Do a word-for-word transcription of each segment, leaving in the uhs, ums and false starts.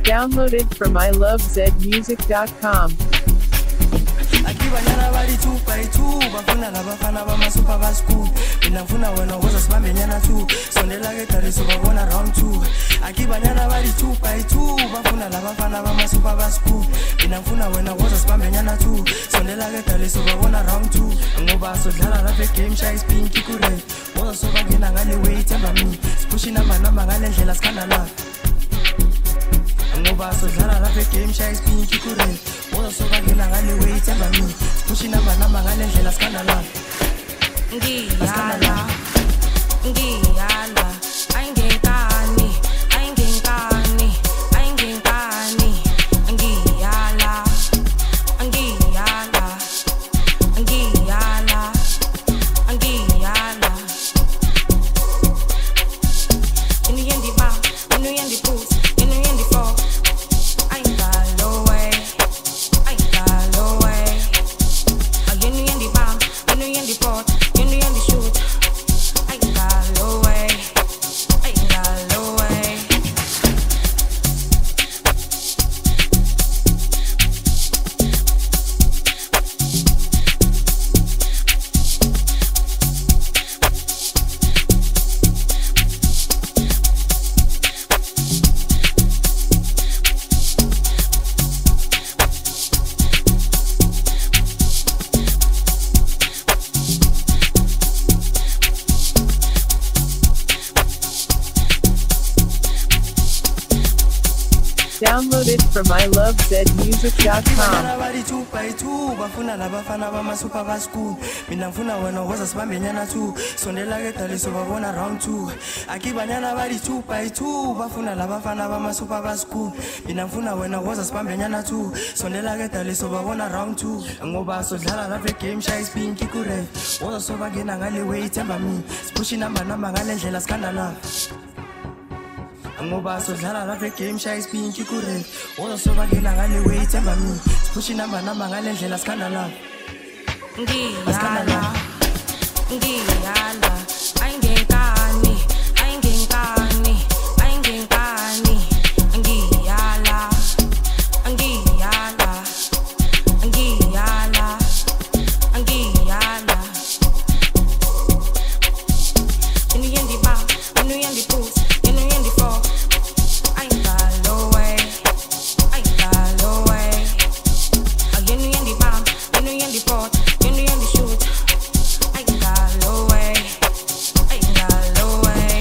Downloaded from i love z music dot com. Akibanyana bali two by two bafuna labafana bamasupa bascool mina ngifuna wena woza sibambe nyana two sondela ke dali sobabona round two akibanyana bali two by two bafuna labafana bamasupa bascool mina ngifuna wena woza sibambe nyana two sondela ke dali sobabona round two ngoba sodlala lapha game shy spin kikure woza soba ngena ngale way themba me pushing ama namba ngale ndlela sikhanda la ngoba sodlala lapha game shy spin kikure woza soba ngena ngale way themba me pushing ama namba ngale ndlela sikhanda la ngiyala ngiyala ayingenkani ayingenkani ayingenkani ngiyala ngiyala ngiyala ngiyala inu yendi ba inu yendi push inu yendi fall ayingalo way ayingalo way inu yendi ba inu yendi fall inu yendi shoot ayingalo way ayingalo way Downloaded from i love z music dot com. Akibanyana bali two by two bafuna labafana bamasupa bascool mina ngifuna wena woza sibambe nyana two sondela ke dali sobabona round two akibanyana bali two by two bafuna labafana bamasupa bascool mina ngifuna wena woza sibambe nyana two sondela ke dali sobabona round two ngoba sodlala lapha game shy spin kikure woza soba ngena ngale way themba me pushing namba namba ngale ndlela sikhanda la ngoba sodlala lapha game shy spin kikure woza soba ngena ngale way themba me pushing namba namba ngale ndlela sikhanda la ngiyala ngiyala ayingenkani ayingenkani ayingenkani ngiyala ngiyala ngiyala ngiyala inu yendi ba inu yendi push inu yendi fall ayingalo way ayingalo way inu yendi ba inu yendi fall inu yendi shoot ayingalo way ayingalo way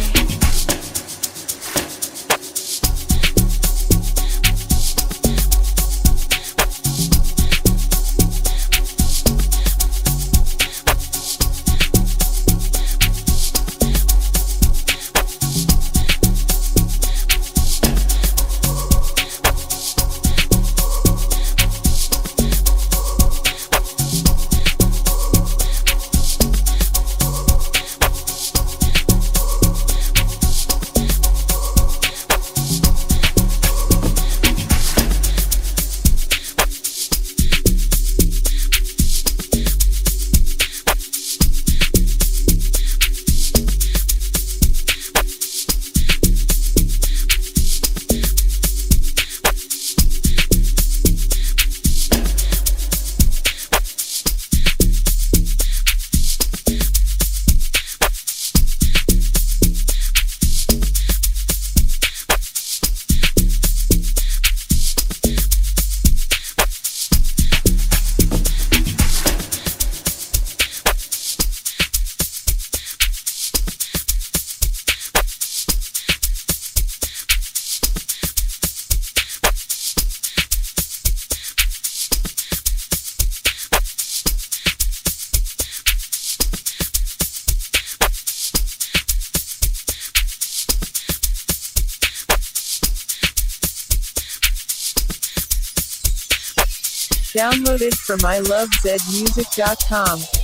Downloaded from i love z music dot com.